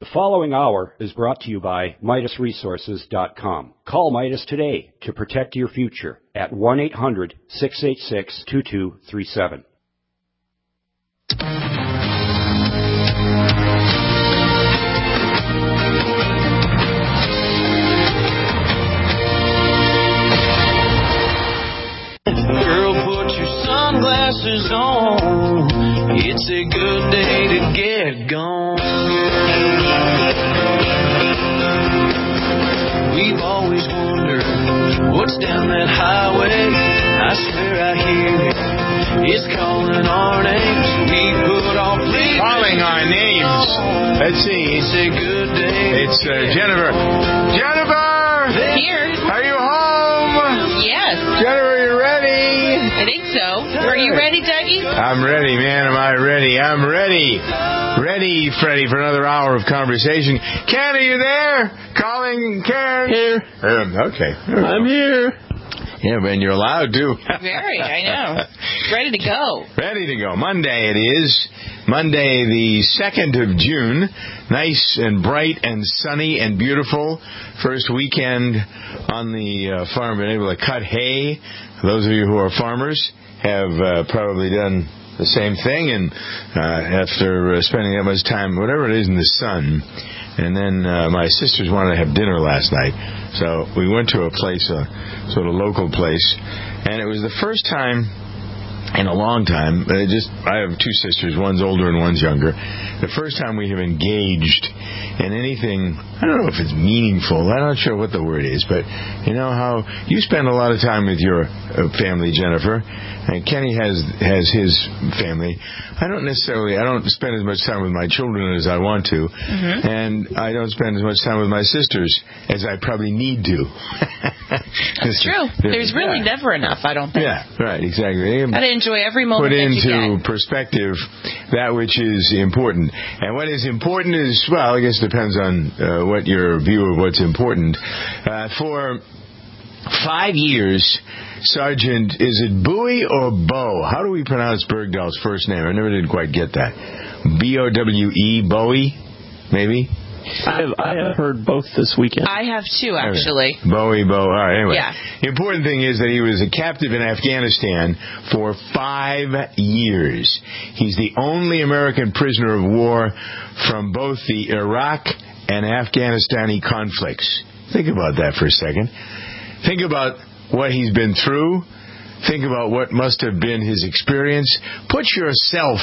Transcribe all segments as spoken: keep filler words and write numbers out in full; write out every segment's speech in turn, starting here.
The following hour is brought to you by Midas Resources dot com. Call Midas today to protect your future at one eight hundred, six eight six, two two three seven. Girl, put your sunglasses on. It's a good day to get gone. We've always wondered what's down that highway. I swear I hear it. It's calling our names. We put off leaving. Calling our names. Let's see. It's a good day. It's uh, Jennifer. Jennifer! Here. Are you home? Yes. Jennifer, you ready? I think so. Are you ready, Dougie? I'm ready, man. Am I ready? I'm ready. Ready, Freddie, for another hour of conversation. Ken, are you there? Calling Ken. Here. Um, okay. I'm here. Yeah, man, you're allowed to. Very, I know. Ready to go. Ready to go. Monday it is. Monday the second of June. Nice and bright and sunny and beautiful. First weekend on the uh, farm. Been able to cut hay. Those of you who are farmers have uh, probably done the same thing. And uh, after uh, spending that much time, whatever it is, in the sun. And then uh, my sisters wanted to have dinner last night. So we went to a place, a sort of local place. And it was the first time in a long time, uh, just I have two sisters, one's older and one's younger. The first time we have engaged in anything, I don't know if it's meaningful, I'm not sure what the word is, but you know how you spend a lot of time with your uh, family, Jennifer, and Kenny has has his family. I don't necessarily, I don't spend as much time with my children as I want to, mm-hmm. and I don't spend as much time with my sisters as I probably need to. That's true. There's really yeah. never enough, I don't think. Yeah, right, exactly. Gotta enjoy every moment Put that you into get. perspective that which is important. And what is important is, well, I guess it depends on uh, what your view of what's important. Uh, for five years, Sergeant, is it Bowie or Bo? How do we pronounce Bergdahl's first name? I never did quite get that. B O W E, Bowie, maybe? I have, I have heard both this weekend. I have too, actually. Bowie, Bo. All right, anyway. Yeah. The important thing is that he was a captive in Afghanistan for five years. He's the only American prisoner of war from both the Iraq and Afghanistani conflicts. Think about that for a second. Think about what he's been through. Think about what must have been his experience. Put yourself,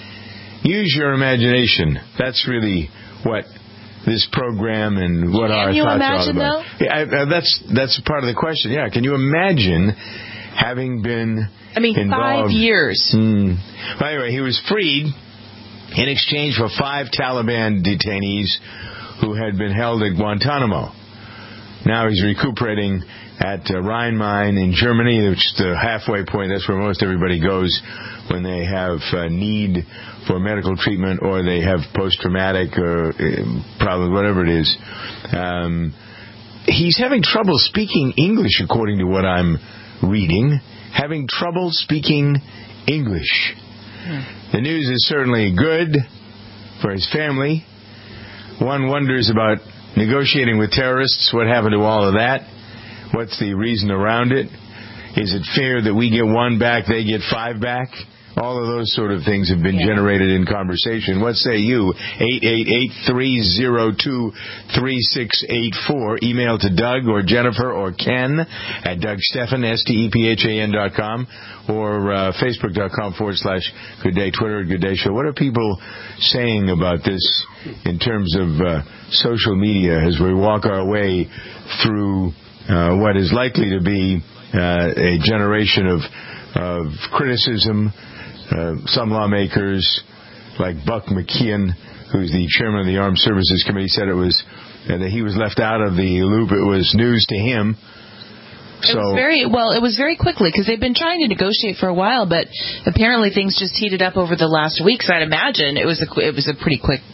use your imagination. That's really what this program and what Can our you thoughts imagine, are about. Though? Yeah, I, I, that's that's part of the question. Yeah, can you imagine having been I mean, involved? five years. Hmm. Well, anyway, he was freed in exchange for five Taliban detainees who had been held at Guantanamo. Now he's recuperating at uh, Rhine Mine in Germany, which is the halfway point. That's where most everybody goes when they have uh, need for medical treatment or they have post-traumatic or uh, problems, whatever it is. Um, he's having trouble speaking English, according to what I'm reading. Having trouble speaking English. Hmm. The news is certainly good for his family. One wonders about negotiating with terrorists. What happened to all of that? What's the reason around it? Is it fair that we get one back, they get five back? All of those sort of things have been yeah. generated in conversation. What say you? eight eight eight, three oh two, three six eight four. Email to Doug or Jennifer or Ken at Doug Stephan, S T E P H A N dot com, or uh, Facebook.com forward slash Good Day, Twitter at Good Day Show. What are people saying about this in terms of uh, social media as we walk our way through uh, what is likely to be uh, a generation of, of criticism? Uh, some lawmakers, like Buck McKeon, who's the chairman of the Armed Services Committee, said it was uh, that he was left out of the loop. It was news to him. So, it was very well. It was very quickly because they've been trying to negotiate for a while, but apparently things just heated up over the last week. So I'd imagine it was a it was a pretty quick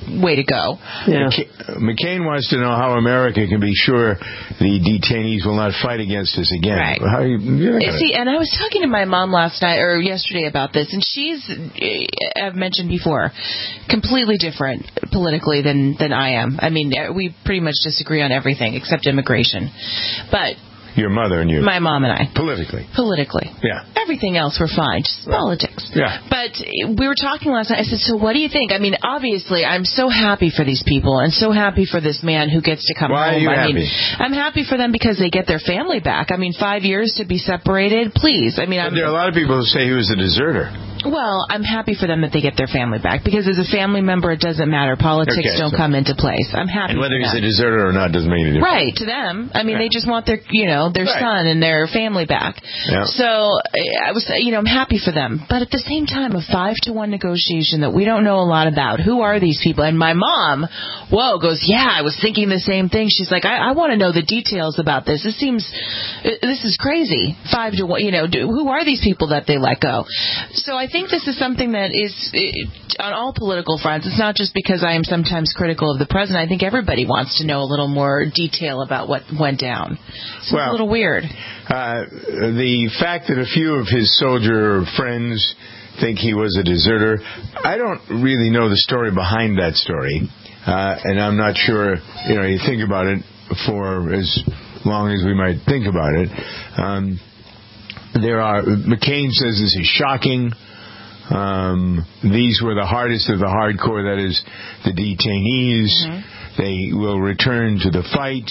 way to go. Yeah. McCain wants to know how America can be sure the detainees will not fight against us again. Right. How you, See, and I was talking to my mom last night or yesterday about this, and she's, I've mentioned before, completely different politically than, than I am. I mean, we pretty much disagree on everything except immigration. But your mother and you. My mom and I. Politically. Politically. Yeah. Everything else we're fine. Just politics. Yeah. But we were talking last night. I said, so what do you think? I mean, obviously, I'm so happy for these people and so happy for this man who gets to come Why home. Are you I happy? mean, I'm happy for them because they get their family back. I mean, five years to be separated, please. I mean, I'm, there are a lot of people who say he was a deserter. Well, I'm happy for them that they get their family back because as a family member, it doesn't matter. Politics okay, don't so. come into place. I'm happy. And whether for he's them. a deserter or not doesn't make any difference. Right, to them. I mean, yeah. they just want their, you know, their right. son and their family back. Yeah. So I was, you know, I'm happy for them. But at the same time, a five to one negotiation that we don't know a lot about. Who are these people? And my mom, whoa, goes, yeah, I was thinking the same thing. She's like, I, I want to know the details about this. This seems, this is crazy. Five to one, you know, do, who are these people that they let go? So I think this is something that is on all political fronts. It's not just because I am sometimes critical of the president. I think everybody wants to know a little more detail about what went down. So well, it's a little weird. Uh, the fact that a few of his soldier friends think he was a deserter, I don't really know the story behind that story. Uh, and I'm not sure, you know, you think about it for as long as we might think about it. Um, there are, McCain says this is shocking. Um, these were the hardest of the hardcore, that is, the detainees. Mm-hmm. They will return to the fight.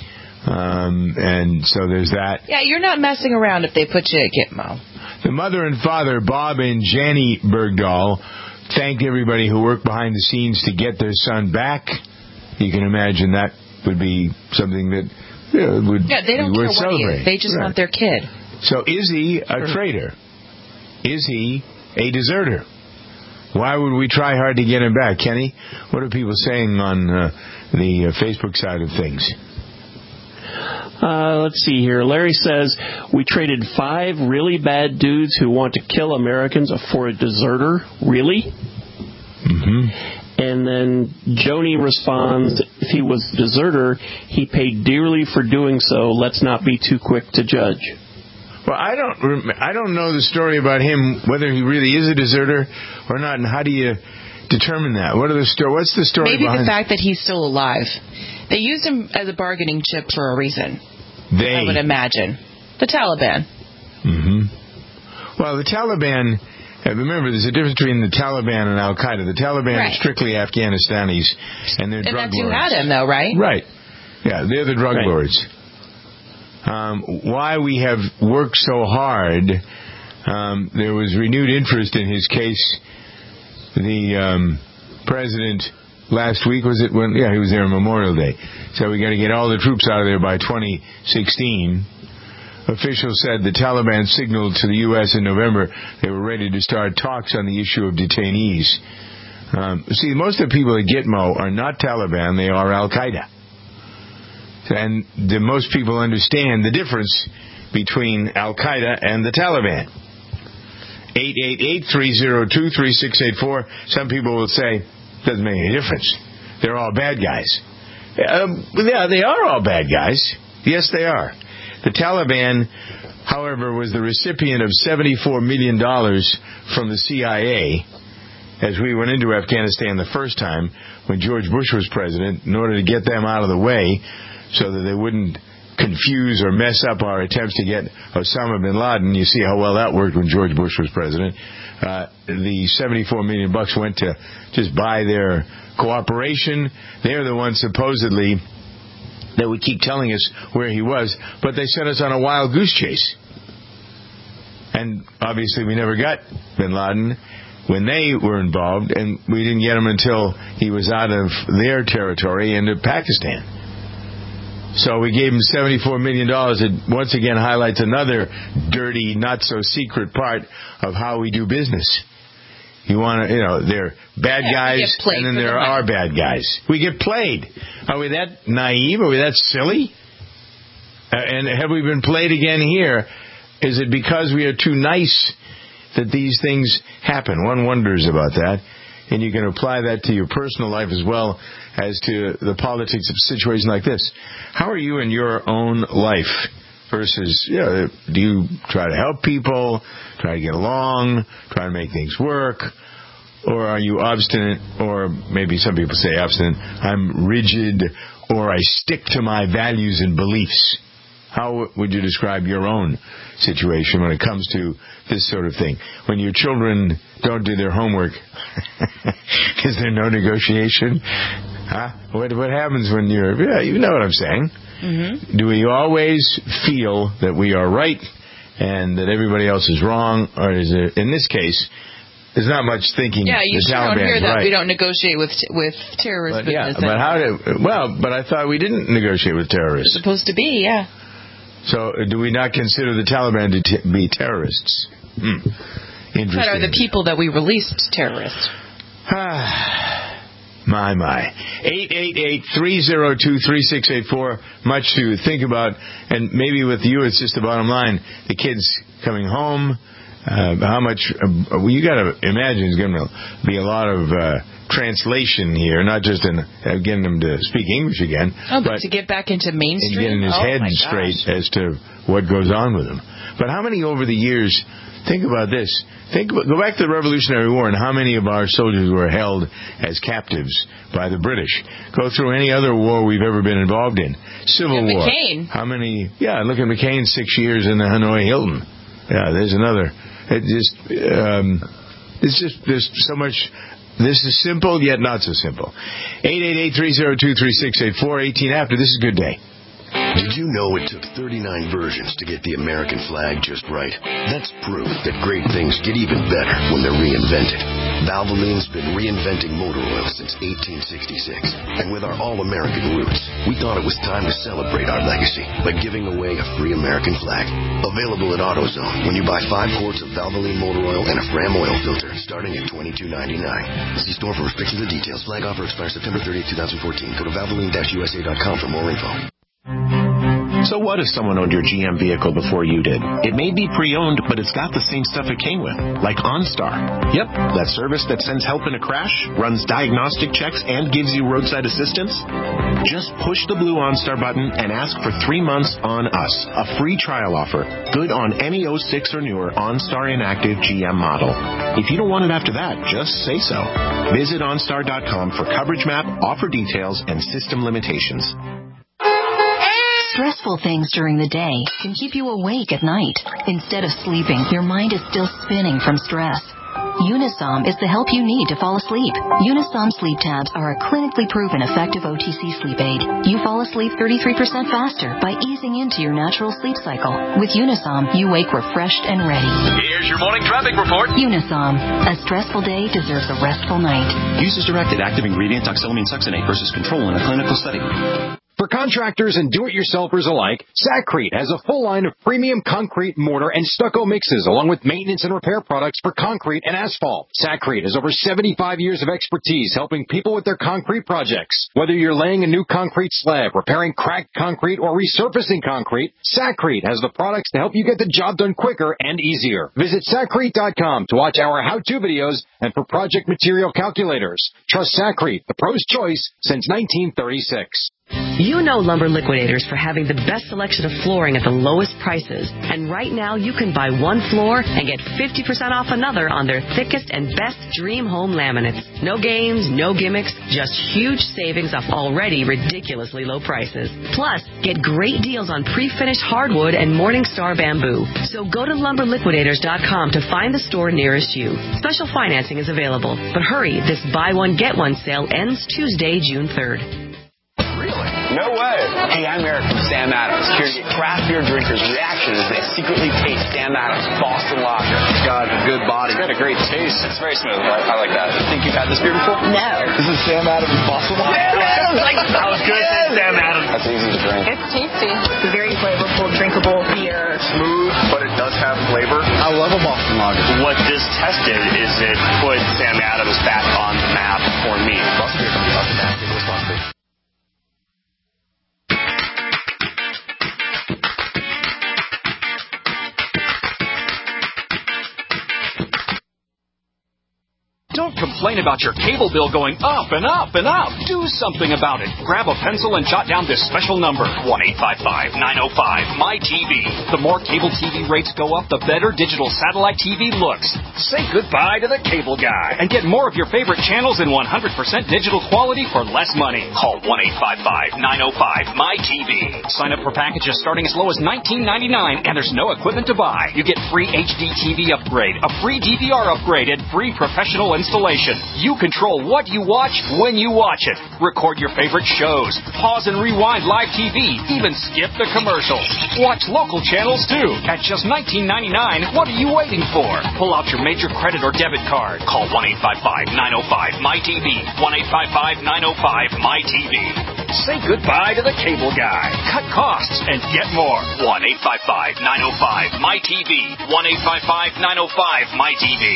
Um, and so there's that. Yeah, you're not messing around if they put you at Gitmo. The mother and father, Bob and Janie Bergdahl, thanked everybody who worked behind the scenes to get their son back. You can imagine that would be something that you know, would yeah, they don't be care worth what he celebrating. is. They just right. want their kid. So is he a traitor? Is he a deserter? Why would we try hard to get him back? Kenny, what are people saying on uh, the uh, Facebook side of things? Uh, let's see here. Larry says, we traded five really bad dudes who want to kill Americans for a deserter. Really? Mm-hmm. And then Joni responds, if he was a deserter, he paid dearly for doing so. Let's not be too quick to judge. Well, I don't rem- I don't know the story about him, whether he really is a deserter or not, and how do you determine that? What are the sto- What's the story Maybe behind the fact that he's still alive. They used him as a bargaining chip for a reason. They. I would imagine. The Taliban. Mm-hmm. Well, the Taliban, remember, there's a difference between the Taliban and Al-Qaeda. The Taliban right. are strictly Afghanistanis, and they're and drug that's lords. who had him, though, right? Right. Yeah, they're the drug right. lords. Um, why we have worked so hard, um, there was renewed interest in his case. The um, president last week, was it when? Yeah, he was there on Memorial Day. So we got to get all the troops out of there by twenty sixteen. Officials said the Taliban signaled to the U S in November they were ready to start talks on the issue of detainees. Um, see, most of the people at Gitmo are not Taliban, they are Al-Qaeda. And the most people understand the difference between Al-Qaeda and the Taliban. eight eight eight, three oh two, three six eight four. Some people will say, doesn't make any difference. They're all bad guys. Um, yeah, they are all bad guys. Yes, they are. The Taliban, however, was the recipient of seventy-four million dollars from the C I A as we went into Afghanistan the first time when George Bush was president, in order to get them out of the way so that they wouldn't confuse or mess up our attempts to get Osama bin Laden. You see how well that worked when George Bush was president. Uh, the seventy-four million bucks went to just buy their cooperation. They're the ones supposedly that would keep telling us where he was, but they sent us on a wild goose chase. And obviously we never got bin Laden when they were involved, and we didn't get him until he was out of their territory into Pakistan. So we gave him seventy-four million dollars. It once again highlights another dirty, not-so-secret part of how we do business. You want to, you know, they're bad yeah, guys, and then there the are bad guys. We get played. Are we that naive? Are we that silly? Uh, and have we been played again here? Is it because we are too nice that these things happen? One wonders about that. and you can apply that to your personal life as well as to the politics of a situation like this. How are you in your own life versus, you know, do you try to help people, try to get along, try to make things work, or are you obstinate, or maybe some people say obstinate, I'm rigid, or I stick to my values and beliefs? How would you describe your own situation when it comes to this sort of thing? When your children don't do their homework, is there no negotiation? Huh? What, what happens when you're... Yeah, you know what I'm saying. Mm-hmm. Do we always feel that we are right and that everybody else is wrong? Or is it, in this case, there's not much thinking yeah, you the sure Taliban's don't hear that right. we don't negotiate with with terrorist but, yeah, business. but how do... Well, but I thought we didn't negotiate with terrorists. It's supposed to be, yeah. So, uh, do we not consider the Taliban to t- be terrorists? Hmm. Interesting. But are the people that we released terrorists? my, my. eight eight eight, three oh two, three six eight four. Much to think about. And maybe with you, it's just the bottom line. The kids coming home. Uh, how much... Uh, well, you got to imagine there's going to be a lot of... Uh, translation here, not just in uh, getting him to speak English again, oh, but, but to get back into mainstream, and getting his oh, head straight as to what goes on with him. But how many over the years? Think about this. Think about, go back to the Revolutionary War and how many of our soldiers were held as captives by the British. Go through any other war we've ever been involved in. Civil look at War. McCain. How many? Yeah, look at McCain. Six years in the Hanoi Hilton. Yeah, there's another. It just. Um, it's just. There's so much. This is simple, yet not so simple. eight eight eight, three oh two, three six eight four, eighteen after. This is Good Day. Did you know it took thirty-nine versions to get the American flag just right? That's proof that great things get even better when they're reinvented. Valvoline's been reinventing motor oil since eighteen sixty-six. And with our all-American roots, we thought it was time to celebrate our legacy by giving away a free American flag. Available at AutoZone when you buy five quarts of Valvoline motor oil and a Fram oil filter starting at twenty-two ninety-nine. See store for restrictions and details. Flag offer expires September thirtieth, twenty fourteen. Go to valvoline dash u s a dot com for more info. So what if someone owned your G M vehicle before you did? It may be pre-owned, but it's got the same stuff it came with, like OnStar. Yep, that service that sends help in a crash, runs diagnostic checks, and gives you roadside assistance. Just push the blue OnStar button and ask for three months on us, a free trial offer, good on any oh six or newer OnStar inactive G M model. If you don't want it after that, just say so. Visit OnStar dot com for coverage map, offer details, and system limitations. Stressful things during the day can keep you awake at night. Instead of sleeping, your mind is still spinning from stress. Unisom is the help you need to fall asleep. Unisom sleep tabs are a clinically proven effective O T C sleep aid. You fall asleep thirty-three percent faster by easing into your natural sleep cycle. With Unisom, you wake refreshed and ready. Here's your morning traffic report. Unisom. A stressful day deserves a restful night. Use as directed. Active ingredient oxylamine succinate versus control in a clinical study. For contractors and do-it-yourselfers alike, Sakrete has a full line of premium concrete, mortar, and stucco mixes, along with maintenance and repair products for concrete and asphalt. Sakrete has over seventy-five years of expertise helping people with their concrete projects. Whether you're laying a new concrete slab, repairing cracked concrete, or resurfacing concrete, Sakrete has the products to help you get the job done quicker and easier. Visit Sakrete dot com to watch our how-to videos and for project material calculators. Trust Sakrete, the pro's choice since nineteen thirty-six. You know Lumber Liquidators for having the best selection of flooring at the lowest prices. And right now, you can buy one floor and get fifty percent off another on their thickest and best Dream Home laminates. No games, no gimmicks, just huge savings off already ridiculously low prices. Plus, get great deals on pre-finished hardwood and Morningstar bamboo. So go to lumber liquidators dot com to find the store nearest you. Special financing is available. But hurry, this buy one, get one sale ends Tuesday, June third. No way. Hey, I'm Eric from Sam Adams, here to get craft beer drinkers' reaction as they secretly taste Sam Adams Boston Lager. It's got a good body. It's got a great taste. It's very smooth. I, I like that. Think you've had this beer before? No. This is Sam Adams Boston Lager. Sam Adams! Like, that was good. Yeah. Sam Adams. That's easy to drink. It's tasty. It's a very flavorful, drinkable beer. Smooth, but it does have flavor. I love a Boston Lager. What this tested is it put Sam Adams back on the map for me. Boston beer comes off the map. Give it a sponsor. Don't complain complain about your cable bill going up and up and up. Do something about it. Grab a pencil and jot down this special number, one eight five five, nine oh five, M Y T V. The more cable T V rates go up, the better digital satellite T V looks. Say goodbye to the cable guy and get more of your favorite channels in one hundred percent digital quality for less money. Call one eight five five, nine oh five, M Y T V. Sign up for packages starting as low as nineteen ninety-nine, and there's no equipment to buy. You get free H D T V upgrade, a free D V R upgrade, and free professional installation. You control what you watch when you watch it. Record your favorite shows. Pause and rewind live T V. Even skip the commercials. Watch local channels too. At just nineteen ninety-nine, what are you waiting for? Pull out your major credit or debit card. Call one eight five five, nine oh five, M Y T V. one eight five five, nine oh five, M Y T V. Say goodbye to the cable guy. Cut costs and get more. one eight five five, nine oh five, M Y T V. one eight five five, nine oh five, M Y T V.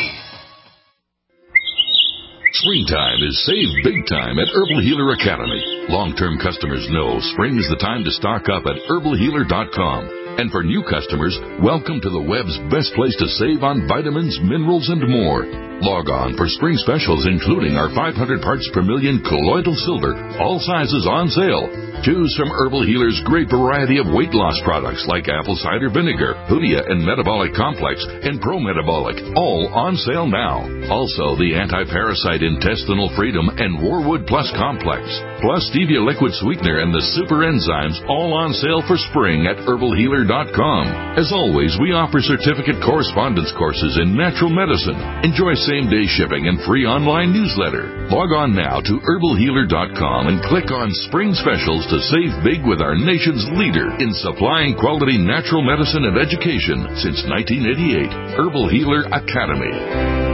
Springtime is save big time at Herbal Healer Academy. Long-term customers know spring is the time to stock up at herbal healer dot com. And for new customers, welcome to the web's best place to save on vitamins, minerals, and more. Log on for spring specials, including our five hundred parts per million colloidal silver, all sizes on sale. Choose from Herbal Healer's great variety of weight loss products like apple cider vinegar, Hudia and Metabolic Complex, and Pro Metabolic, all on sale now. Also, the anti-parasite intestinal freedom and Warwood Plus Complex, plus stevia liquid sweetener and the super enzymes, all on sale for spring at herbal healer dot com. As always, we offer certificate correspondence courses in natural medicine. Enjoy same-day shipping and free online newsletter. Log on now to herbal healer dot com and click on Spring Specials to save big with our nation's leader in supplying quality natural medicine and education since nineteen eighty-eight. Herbal Healer Academy.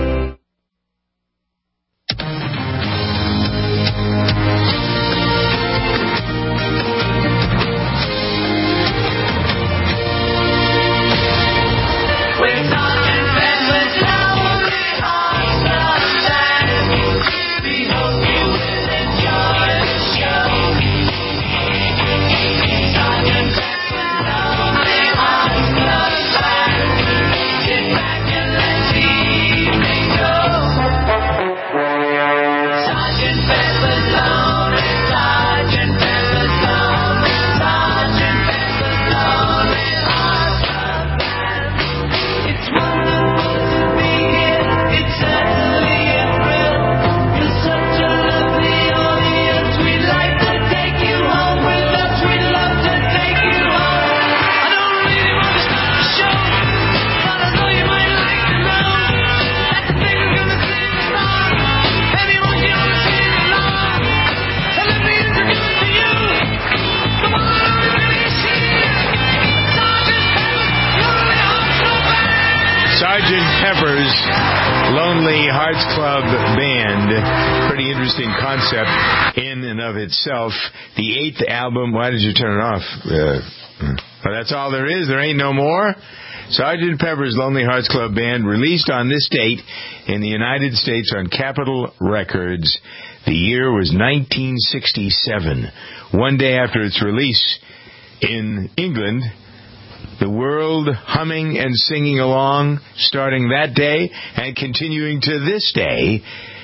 In and of itself, the eighth album. Why did you turn it off? Uh, well, that's all there is. There ain't no more. Sergeant Pepper's Lonely Hearts Club Band, released on this date in the United States on Capitol Records. The year was nineteen sixty-seven. One day after its release in England, the world humming and singing along, starting that day and continuing to this day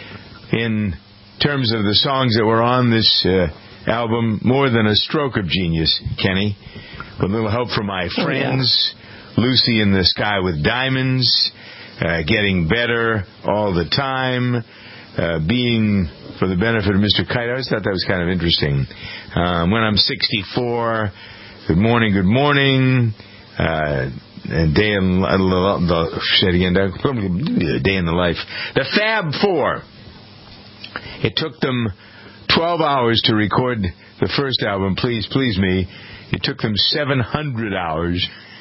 in terms of the songs that were on this uh, album. More than a stroke of genius, Kenny. With a little help from my friends. Oh, yeah. Lucy in the Sky with Diamonds. Uh, getting better all the time. Uh, being for the benefit of Mister Kite. I always thought that was kind of interesting. Um, when I'm sixty-four, Good Morning, Good Morning. Uh, and Day in the, the, the Day in the Life. The Fab Four. It took them twelve hours to record the first album, Please Please Me. It took them seven hundred hours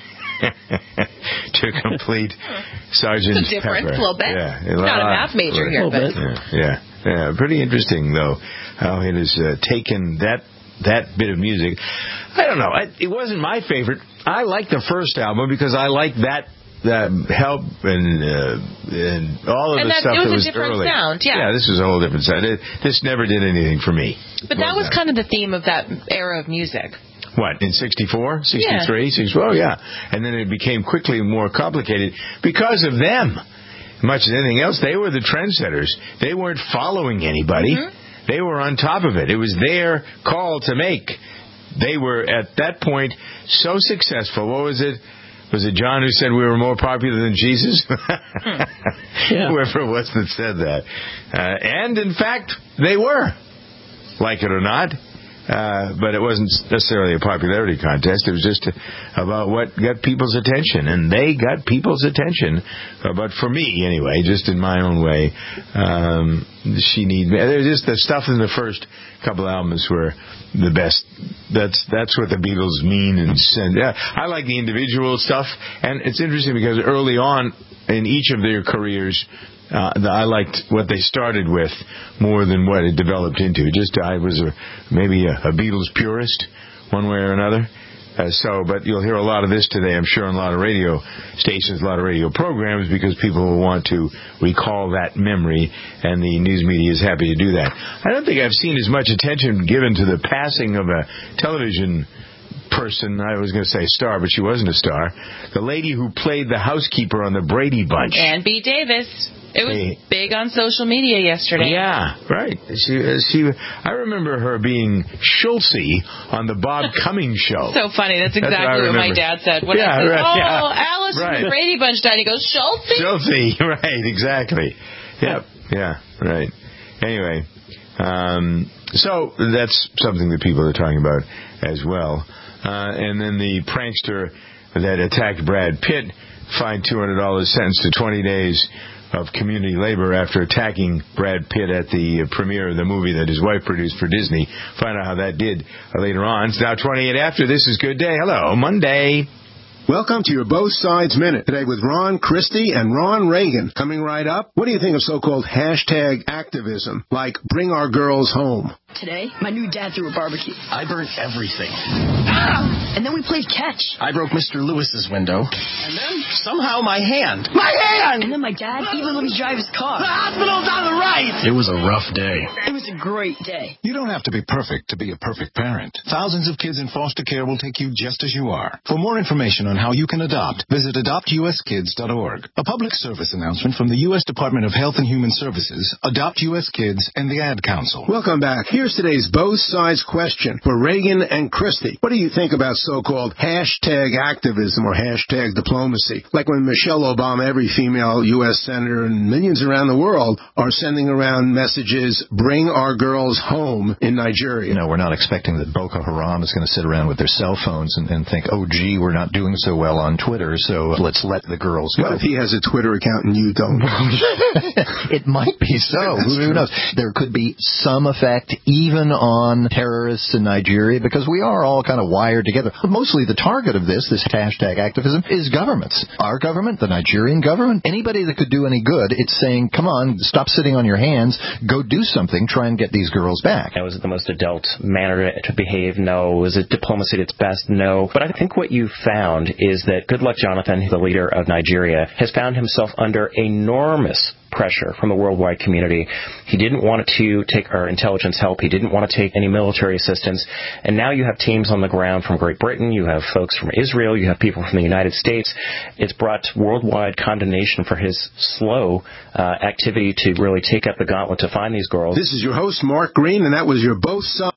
to complete Sergeant It's a difference, Pepper. a little bit. Yeah, it's not a math major here, but... Yeah, yeah, yeah. Pretty interesting, though, how it has uh, taken that that bit of music. I don't know. I, it wasn't my favorite. I like the first album because I like that that help and uh, and all of and the that, stuff it was that was a different early. sound, yeah. Yeah, this was a whole different sound. It, this never did anything for me. But that was kind of the theme of that era of music. What, in sixty-four, sixty-three, yeah. sixty-four? Oh, yeah. And then it became quickly more complicated because of them. much as anything else, they were the trendsetters. They weren't following anybody. Mm-hmm. They were on top of it. It was their call to make. They were, at that point, so successful. What was it? Was it John who said we were more popular than Jesus? yeah. Whoever it was that said that. Uh, and, in fact, they were, like it or not. Uh, but it wasn't necessarily a popularity contest. It was just about what got people's attention. And they got people's attention. Uh, but for me, anyway, just in my own way, um, she need me. There's just the stuff in the first couple albums were the best. That's that's what the Beatles mean. And, and yeah, I like the individual stuff. And it's interesting because early on in each of their careers, Uh, I liked what they started with more than what it developed into. Just I was a, maybe a, a Beatles purist, one way or another. Uh, so, but you'll hear a lot of this today, I'm sure, on a lot of radio stations, a lot of radio programs, because people will want to recall that memory, and the news media is happy to do that. I don't think I've seen as much attention given to the passing of a television person. I was going to say star, but she wasn't a star. The lady who played the housekeeper on the Brady Bunch. Ann B. Davis. It was hey. big on social media yesterday. Yeah, right. She, she, I remember her being Schultzy on the Bob Cummings show. So funny. That's exactly That's what, what my dad said. When yeah, I said, right, oh, yeah. Alice right. from the Brady Bunch died. He goes, Schultzy? Schultzy, right, exactly. Yep, yeah, right. Anyway, um, so that's something that people are talking about as well. Uh, and then the prankster that attacked Brad Pitt, fined two hundred dollars, sentenced to twenty days of community labor after attacking Brad Pitt at the premiere of the movie that his wife produced for Disney. Find out how that did later on. It's now twenty-eight after. This is Good Day. Hello, Monday. Welcome to your Both Sides Minute. Today with Ron Christie and Ron Reagan. Coming right up, what do you think of so-called hashtag activism, like Bring Our Girls Home? Today, my new dad threw a barbecue. I burnt everything. Ah! And then we played catch. I broke Mister Lewis's window. And then, somehow, my hand. My hand! And then my dad even let me drive his car. The hospital's on the right! It was a rough day. It was a great day. You don't have to be perfect to be a perfect parent. Thousands of kids in foster care will take you just as you are. For more information on how you can adopt, visit adopt u s kids dot org. A public service announcement from the U S Department of Health and Human Services, Adopt U S Kids, and the Ad Council. Welcome back. Here's today's Both Sides question for Reagan and Christie. What do you think about so-called hashtag activism or hashtag diplomacy? Like when Michelle Obama, every female U S senator, and millions around the world are sending around messages, bring our girls home in Nigeria. You know, we're not expecting that Boko Haram is going to sit around with their cell phones and, and think, oh, gee, we're not doing so well on Twitter, so let's let the girls go. What if he has a Twitter account and you don't? It might be so. Who knows? There could be some effect even on terrorists in Nigeria, because we are all kind of wired together. But mostly the target of this, this hashtag activism, is governments. Our government, the Nigerian government, anybody that could do any good, it's saying, come on, stop sitting on your hands, go do something, try and get these girls back. Was it the most adult manner to behave? No. Was it diplomacy at its best? No. But I think what you found is that Goodluck Jonathan, the leader of Nigeria, has found himself under enormous pressure from the worldwide community. He didn't want to take our intelligence help. He didn't want to take any military assistance. And now you have teams on the ground from Great Britain. You have folks from Israel. You have people from the United States. It's brought worldwide condemnation for his slow uh, activity to really take up the gauntlet to find these girls. This is your host, Mark Green, and that was your Both Sides.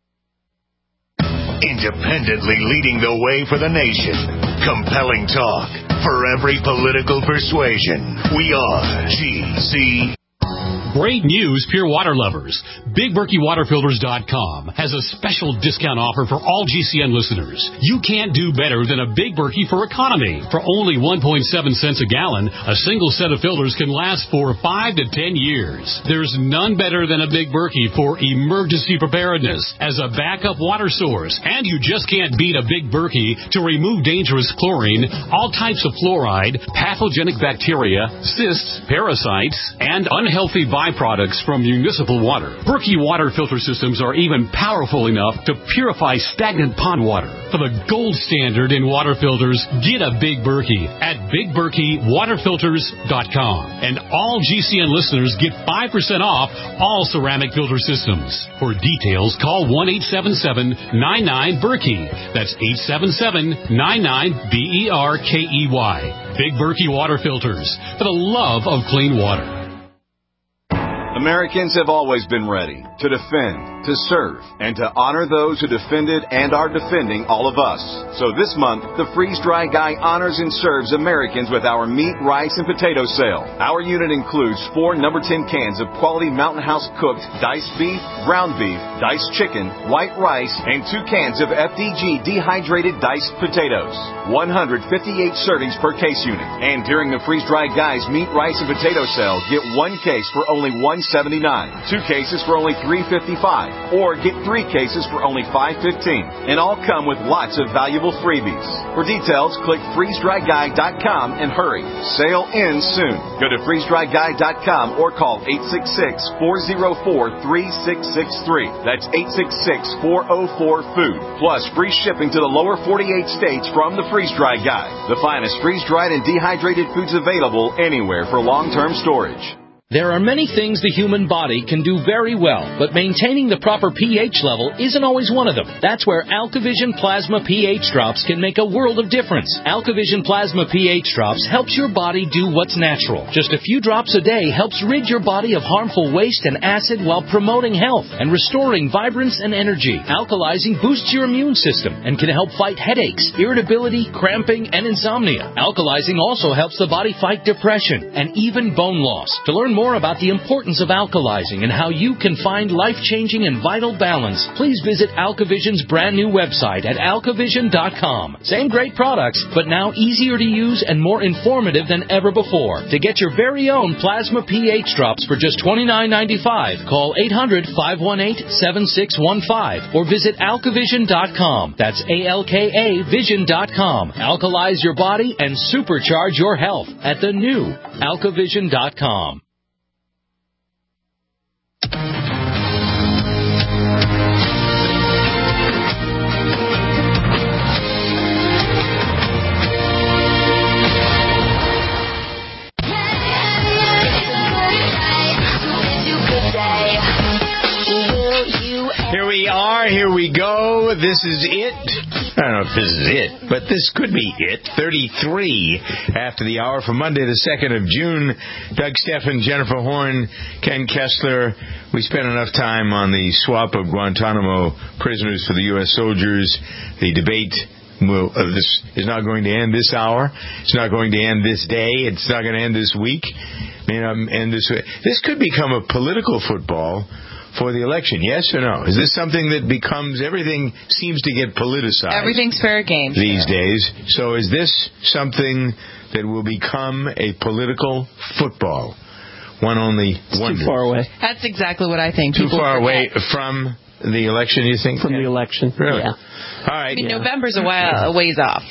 Independently leading the way for the nation. Compelling talk for every political persuasion. We are G C. Great news, Pure Water lovers. Big Berkey Water Filters dot com has a special discount offer for all G C N listeners. You can't do better than a Big Berkey for economy. For only one point seven cents a gallon, a single set of filters can last for five to ten years. There's none better than a Big Berkey for emergency preparedness as a backup water source. And you just can't beat a Big Berkey to remove dangerous chlorine, all types of fluoride, pathogenic bacteria, cysts, parasites, and unhealthy viruses byproducts from municipal water. Berkey water filter systems are even powerful enough to purify stagnant pond water. For the gold standard in water filters, get a Big Berkey at big berkey water filters dot com. And all G C N listeners get five percent off all ceramic filter systems. For details, call one eight seven seven nine nine Berkey. That's eight seven seven nine nine B E R K E Y. Big Berkey water filters, for the love of clean water. Americans have always been ready to defend, to serve, and to honor those who defended and are defending all of us. So this month, the Freeze Dry Guy honors and serves Americans with our meat, rice, and potato sale. Our unit includes four number ten cans of quality Mountain House cooked diced beef, ground beef, diced chicken, white rice, and two cans of F D G dehydrated diced potatoes. one hundred fifty-eight servings per case unit. And during the Freeze Dry Guy's meat, rice, and potato sale, get one case for only one seventy-nine, two cases for only three fifty-five, or get three cases for only five fifteen, and all come with lots of valuable freebies. For details, click freeze dry guy dot com and hurry. Sale ends soon. Go to freeze dry guy dot com or call eight six six, four oh four, three six six three. That's eight six six, four oh four, food. Plus free shipping to the lower forty-eight states from the Freeze Dry Guy. The finest freeze-dried and dehydrated foods available anywhere for long-term storage. There are many things the human body can do very well, but maintaining the proper pH level isn't always one of them. That's where AlkaVision Plasma pH Drops can make a world of difference. AlkaVision Plasma pH Drops helps your body do what's natural. Just a few drops a day helps rid your body of harmful waste and acid while promoting health and restoring vibrance and energy. Alkalizing boosts your immune system and can help fight headaches, irritability, cramping, and insomnia. Alkalizing also helps the body fight depression and even bone loss. To learn more more about the importance of alkalizing and how you can find life-changing and vital balance, please visit AlkaVision's brand new website at alka vision dot com. Same great products, but now easier to use and more informative than ever before. To get your very own Plasma pH Drops for just twenty-nine ninety-five, call eight hundred, five one eight, seven six one five or visit alka vision dot com. That's A L K A vision dot com. Alkalize your body and supercharge your health at the new alka vision dot com. Here we are, here we go. This is it. I don't know if this is it, but this could be it. thirty-three after the hour for Monday, the second of June. Doug Steffen, Jennifer Horn, Ken Kessler. We spent enough time on the swap of Guantanamo prisoners for the U S soldiers. The debate will, uh, this is not going to end this hour. It's not going to end this day. It's not going to end this week. May not end this way. This could become a political football for the election, yes or no? Is this something that becomes, everything seems to get politicized. Everything's fair game these days. So is this something that will become a political football? One only wonders. Too far away. That's exactly what I think. Too People far forget. away from the election, you think? From the election, really? Yeah. All right. I mean, yeah. November's a, while, a ways off.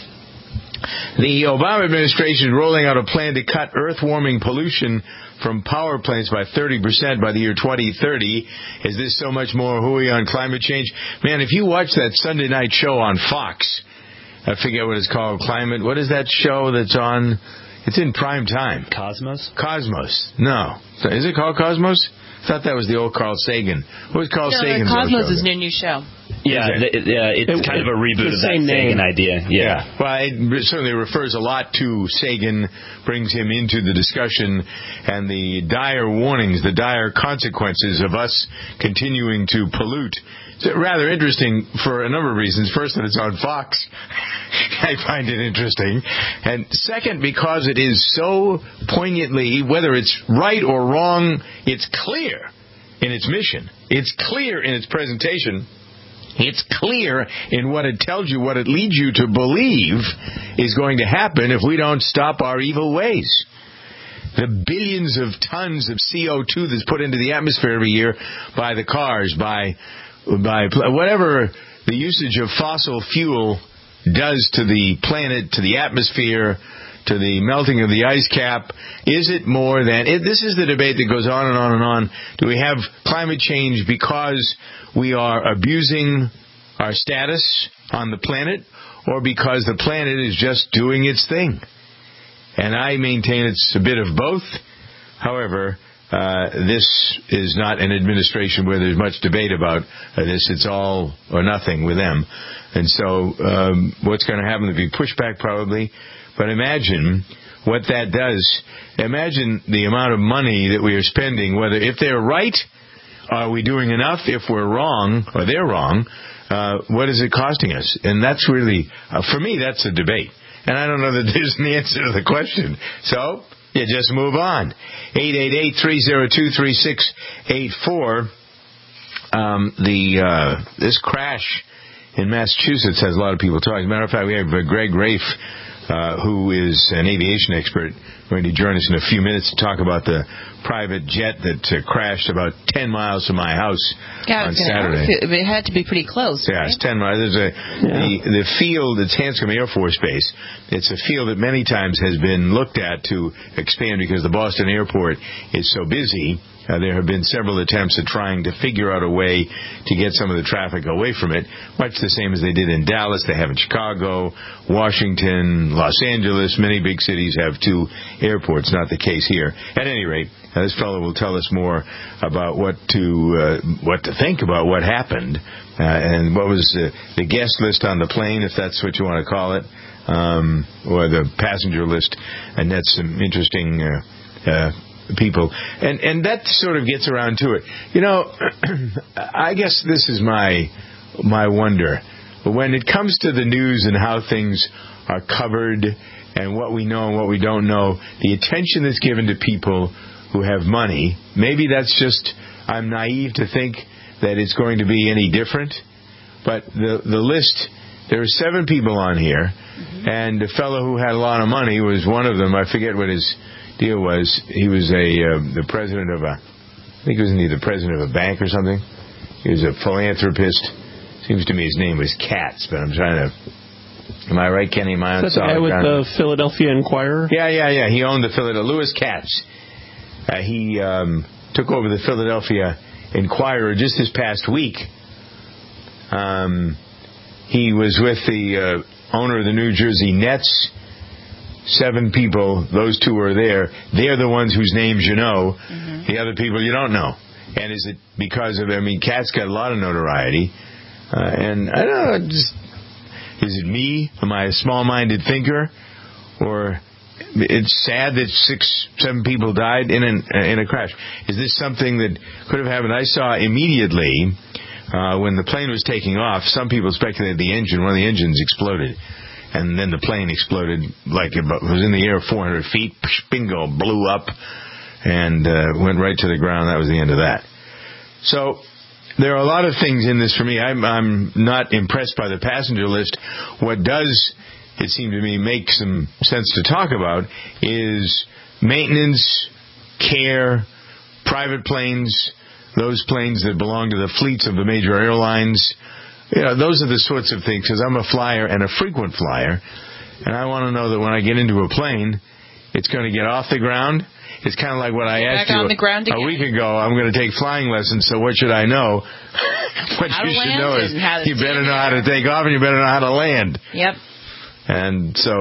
The Obama administration is rolling out a plan to cut earth-warming pollution from power plants by thirty percent by the year twenty thirty. Is this so much more hooey on climate change? Man, if you watch that Sunday night show on Fox, I forget what it's called, Climate, what is that show that's on? It's in prime time. Cosmos? Cosmos. No. Is it called Cosmos? I thought that was the old Carl Sagan. What was Carl no, Sagan's Cosmos show? is a new show. Yeah, it? the, yeah it's it, kind it, of a reboot of that Sagan name. idea. Yeah. yeah. Well, it certainly refers a lot to Sagan, brings him into the discussion, and the dire warnings, the dire consequences of us continuing to pollute. It's rather interesting for a number of reasons. First, that it's on Fox. I find it interesting. And second, because it is so poignantly, whether it's right or wrong, it's clear in its mission. It's clear in its presentation. It's clear in what it tells you, what it leads you to believe is going to happen if we don't stop our evil ways. The billions of tons of C O two that's put into the atmosphere every year by the cars, by by whatever the usage of fossil fuel does to the planet, to the atmosphere, to the melting of the ice cap? Is it more than... It, this is the debate that goes on and on and on. Do we have climate change because we are abusing our status on the planet, or because the planet is just doing its thing? And I maintain it's a bit of both. However, uh, this is not an administration where there's much debate about uh, this. It's all or nothing with them. And so um, what's going to happen? There'll be pushback probably. But imagine what that does. Imagine the amount of money that we are spending, whether if they're right, are we doing enough? If we're wrong, or they're wrong, uh, what is it costing us? And that's really, uh, for me, that's a debate. And I don't know that there's an answer to the question. So you just move on. eight eight eight, three oh two, three six eight four. Um, the uh, this crash in Massachusetts has a lot of people talking. As a matter of fact, we have uh, Greg Rafe, uh, who is an aviation expert, going to join us in a few minutes to talk about the private jet that uh, crashed about ten miles from my house yeah, on Saturday. It had to be pretty close. Yeah, right? it's ten miles. There's a yeah. the the field. It's Hanscom Air Force Base. It's a field that many times has been looked at to expand because the Boston airport is so busy. Uh, there have been several attempts at trying to figure out a way to get some of the traffic away from it, much the same as they did in Dallas. They have in Chicago, Washington, Los Angeles. Many big cities have two airports. Not the case here. At any rate, uh, this fellow will tell us more about what to uh, what to think about what happened uh, and what was uh, the guest list on the plane, if that's what you want to call it, um, or the passenger list. And that's some interesting Uh, uh, people, and and that sort of gets around to it. You know, I guess this is my my wonder. When it comes to the news and how things are covered and what we know and what we don't know, the attention that's given to people who have money, maybe that's just, I'm naive to think that it's going to be any different, but the the list, there are seven people on here, mm-hmm. and the fellow who had a lot of money was one of them. I forget what his deal was. He was a uh, the president of a, I think he was the president of a bank or something. He was a philanthropist. Seems to me his name was Katz, but I'm trying to. Am I right, Kenny? Am I on Is that the guy with the Philadelphia Inquirer? Yeah, yeah, yeah. He owned the Philadelphia. Lewis Katz. Uh, he um, took over the Philadelphia Inquirer just this past week. Um, he was with the uh, owner of the New Jersey Nets. Seven people, those two are there. They're the ones whose names you know. Mm-hmm. The other people you don't know. And is it because of, I mean, Kat's got a lot of notoriety. Uh, and I don't know, just, is it me? Am I a small-minded thinker? Or it's sad that six, seven people died in, an, uh, in a crash. Is this something that could have happened? I saw immediately uh, when the plane was taking off, some people speculated the engine, one of the engines exploded. And then the plane exploded like it was in the air four hundred feet. Bingo, blew up and uh, went right to the ground. That was the end of that. So there are a lot of things in this for me. I'm, I'm not impressed by the passenger list. What does, it seem to me, make some sense to talk about is maintenance, care, private planes, those planes that belong to the fleets of the major airlines. You know, those are the sorts of things, because I'm a flyer and a frequent flyer, and I want to know that when I get into a plane, it's going to get off the ground. It's kind of like what I asked you a week ago. I'm going to take flying lessons, so what should I know? What you should know is you better know how to take off and you better know how to land. Yep. And so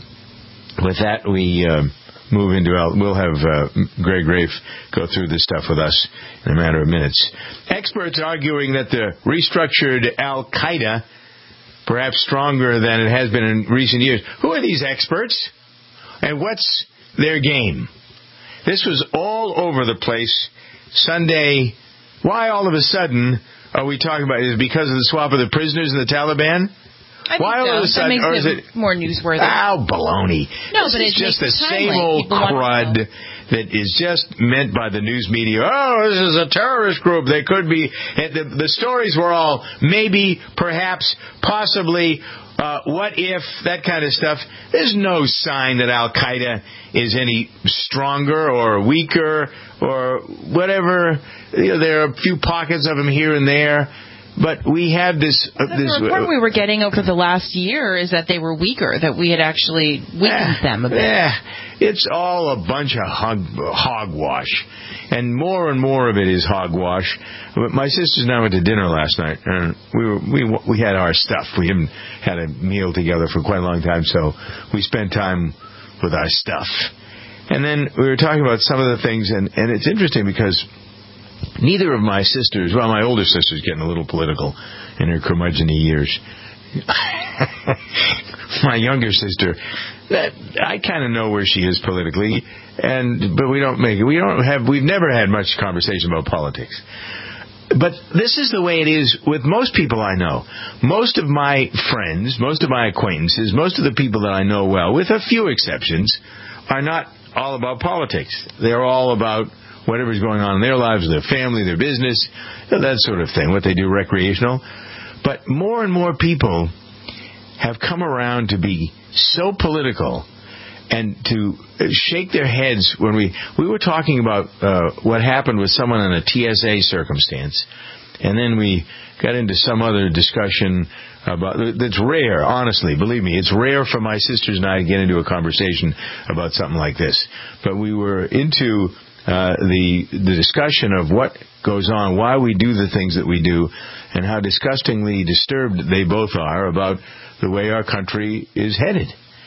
with that, we uh, move into, we'll have uh, Greg Rafe go through this stuff with us in a matter of minutes. Experts arguing that the restructured Al-Qaeda, perhaps stronger than it has been in recent years. Who are these experts? And what's their game? This was all over the place Sunday. Why all of a sudden are we talking about it? Is it because of the swap of the prisoners and the Taliban? I Why think all of a so. sudden, That makes or it, is it more newsworthy? Oh, baloney. No, this but is it just the makes same old crud that is just meant by the news media. Oh, this is a terrorist group. They could be. And the, the stories were all maybe, perhaps, possibly, uh, what if, that kind of stuff. There's no sign that Al-Qaeda is any stronger or weaker or whatever. You know, there are a few pockets of them here and there. But we have this... Uh, this the report uh, we were getting over the last year is that they were weaker, that we had actually weakened uh, them a bit. Yeah, it's all a bunch of hog, hogwash. And more and more of it is hogwash. My sisters and I went to dinner last night, and we were, we we had our stuff. We haven't had a meal together for quite a long time, so we spent time with our stuff. And then we were talking about some of the things, and, and it's interesting because neither of my sisters, well, my older sister's getting a little political in her curmudgeon-y years. My younger sister, that I kind of know where she is politically, and but we don't make it. We don't have. We've never had much conversation about politics. But this is the way it is with most people I know. Most of my friends, most of my acquaintances, most of the people that I know well, with a few exceptions, are not all about politics. They're all about whatever's going on in their lives, their family, their business, that sort of thing, what they do recreational. But more and more people have come around to be so political and to shake their heads when we... We were talking about uh, what happened with someone in a T S A circumstance, and then we got into some other discussion about... That's rare, honestly, believe me. It's rare for my sisters and I to get into a conversation about something like this. But we were into... Uh, the the discussion of what goes on, why we do the things that we do, and how disgustingly disturbed they both are about the way our country is headed.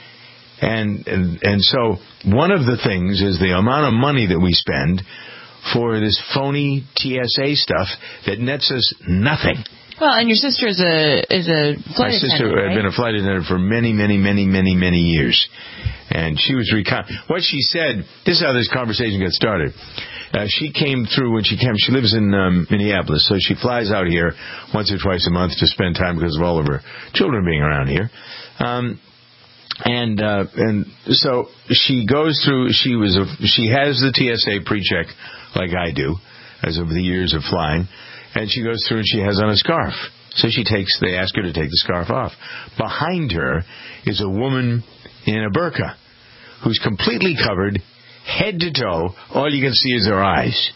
And, and and so one of the things is the amount of money that we spend for this phony T S A stuff that nets us nothing. Well, and your sister is a is a flight My attendant, sister right? had been a flight attendant for many, many, many, many, many years. And she was recon- what she said, this is how this conversation got started. Uh, she came through when she came, she lives in um, Minneapolis, so she flies out here once or twice a month to spend time because of all of her children being around here. Um, and uh, and so she goes through, she was a, she has the T S A pre-check like I do, as of the years of flying. And she goes through and she has on a scarf. So she takes, they ask her to take the scarf off. Behind her is a woman in a burqa who's completely covered, head to toe. All you can see is her eyes.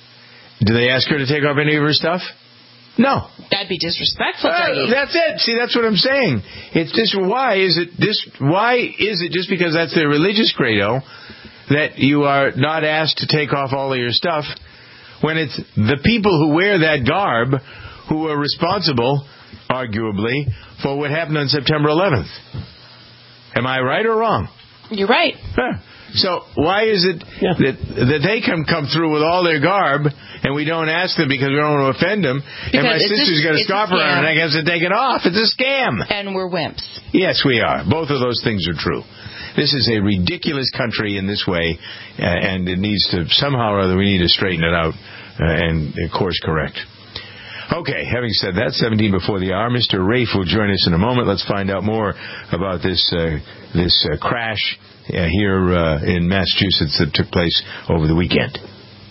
Do they ask her to take off any of her stuff? No. That'd be disrespectful. Uh, that's it. See, that's what I'm saying. It's just, why is it this? Why is it just because that's their religious credo that you are not asked to take off all of your stuff? When it's the people who wear that garb who are responsible, arguably, for what happened on September eleventh. Am I right or wrong? You're right. Huh. So why is it yeah. that that they can come through with all their garb and we don't ask them because we don't want to offend them? Because and my sister's got a scarf around and I guess to take it off. It's a scam. And we're wimps. Yes, we are. Both of those things are true. This is a ridiculous country in this way, uh, and it needs to, somehow or other, we need to straighten it out uh, and uh, course correct. Okay, having said that, seventeen before the hour, Mister Rafe will join us in a moment. Let's find out more about this uh, this uh, crash uh, here uh, in Massachusetts that took place over the weekend.